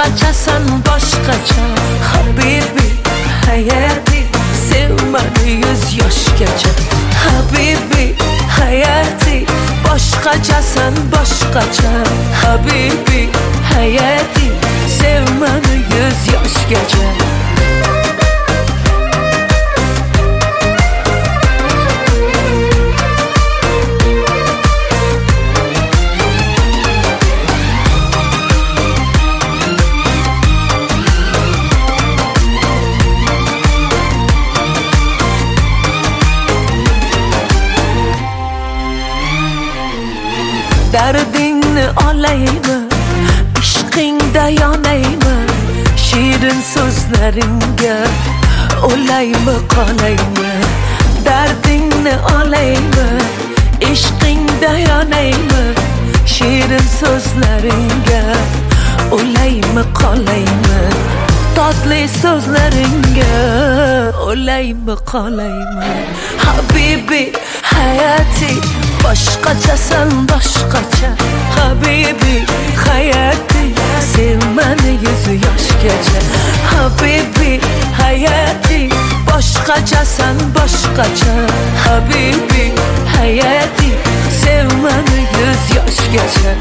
boshqachasan boshqacha habibi hayati sevmani 100 yoshgacha habibi hayati boshqachasan boshqacha habibi hayati sevmani 100 yoshgacha Dardingni olaymi, ishqingda yonaymi, shirin so'zlaringga o'laymi qolaymi. Dardingni olaymi, ishqingda yonaymi, shirin so'zlaringga o'laymi qolaymi. Tatli so'zlaringga o'laymi qolaymi. Habibi hayati boshqachasan boshqacha habibi hayati sevmani 100 yoshgacha habibi hayati boshqachasan boshqacha habibi hayati sevmani 100 yoshgacha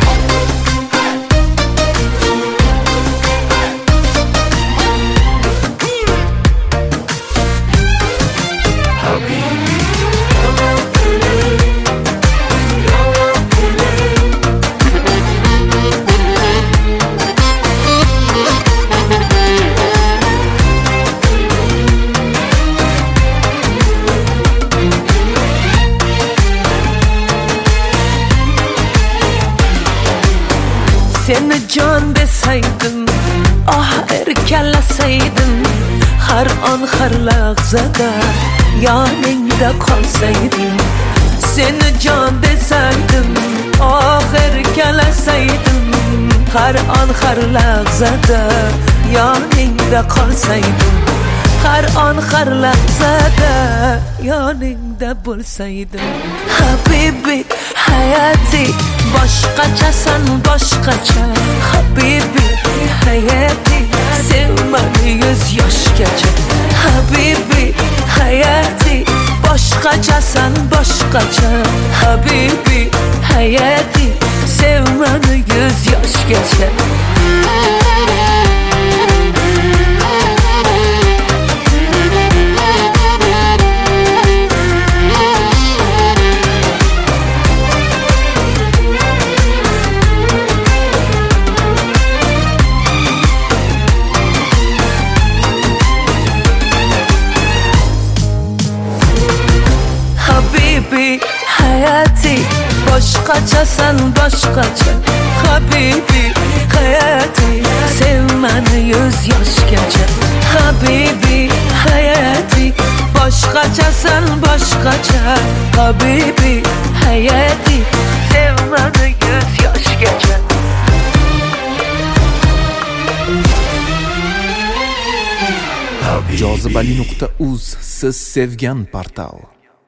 Seni can desaydim, ah erkalasaydim har an har lahzada yoningda qolsaydim Seni can desaydim, ah erkalasaydim har an har lahzada yoningda qolsaydim har an har lahzada yoningda bo'lsaydim Habibi hayati boshqachasan boshqacha habibi hayati sevmani 100 yoshgacha habibi hayati boshqachasan boshqacha habibi hayati sevmani 100 yoshgacha Habibi hayati boshqachasan boshqacha habibi hayati sevmani 100 yoshgacha habibi hayati boshqachasan boshqacha habibi hayati sevmani 100 yoshgacha Jozibali.uz siz sevgan portal